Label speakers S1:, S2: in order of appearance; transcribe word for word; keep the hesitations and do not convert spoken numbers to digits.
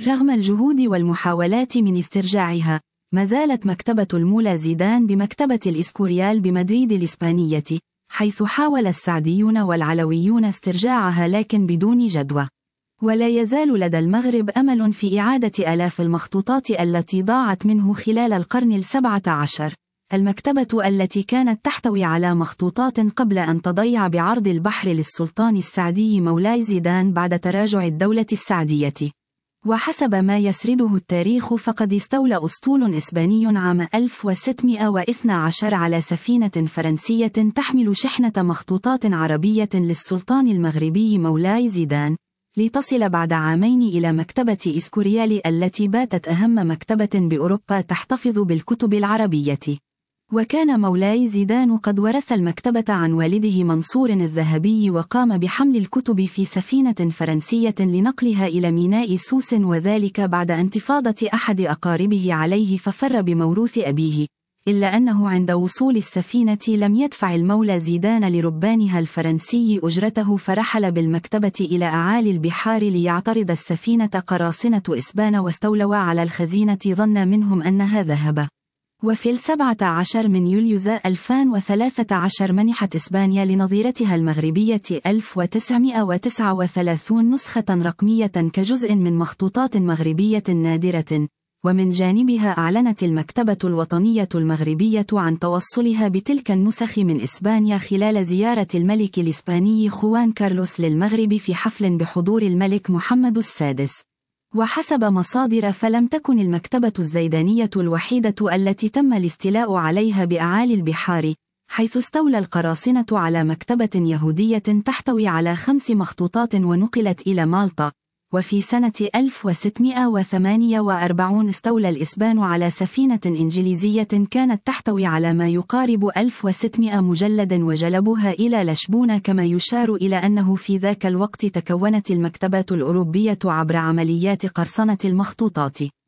S1: رغم الجهود والمحاولات من استرجاعها، ما زالت مكتبة المولى زيدان بمكتبة الإسكوريال بمدريد الإسبانية، حيث حاول السعديون والعلويون استرجاعها لكن بدون جدوى. ولا يزال لدى المغرب أمل في إعادة آلاف المخطوطات التي ضاعت منه خلال القرن السابع عشر. المكتبة التي كانت تحتوي على مخطوطات قبل أن تضيع بعرض البحر للسلطان السعدي مولاي زيدان بعد تراجع الدولة السعدية. وحسب ما يسرده التاريخ فقد استولى أسطول إسباني عام ألف وستمائة واثني عشر على سفينة فرنسية تحمل شحنة مخطوطات عربية للسلطان المغربي مولاي زيدان، لتصل بعد عامين إلى مكتبة إسكوريال التي باتت أهم مكتبة بأوروبا تحتفظ بالكتب العربية. وكان مولاي زيدان قد ورث المكتبة عن والده منصور الذهبي، وقام بحمل الكتب في سفينة فرنسية لنقلها إلى ميناء سوس، وذلك بعد انتفاضة أحد أقاربه عليه ففر بموروث أبيه، إلا أنه عند وصول السفينة لم يدفع المولى زيدان لربانها الفرنسي أجرته، فرحل بالمكتبة إلى أعالي البحار ليعترض السفينة قراصنة إسبان واستولوا على الخزينة ظن منهم أنها ذهب. وفي السابع عشر من يوليوز ألفين وثلاثة عشر منحت إسبانيا لنظيرتها المغربية ألف وتسعمائة وتسعة وثلاثين نسخة رقمية كجزء من مخطوطات مغربية نادرة. ومن جانبها أعلنت المكتبة الوطنية المغربية عن توصلها بتلك النسخ من إسبانيا خلال زيارة الملك الإسباني خوان كارلوس للمغرب في حفل بحضور الملك محمد السادس. وحسب مصادر فلم تكن المكتبة الزيدانية الوحيدة التي تم الاستيلاء عليها بأعالي البحار، حيث استولى القراصنة على مكتبة يهودية تحتوي على خمس مخطوطات ونقلت إلى مالطا. وفي سنة ألف وستمائة وثمانية وأربعين استولى الإسبان على سفينة إنجليزية كانت تحتوي على ما يقارب ألف وستمائة مجلد وجلبوها إلى لشبونة، كما يشار إلى أنه في ذاك الوقت تكونت المكتبات الأوروبية عبر عمليات قرصنة المخطوطات.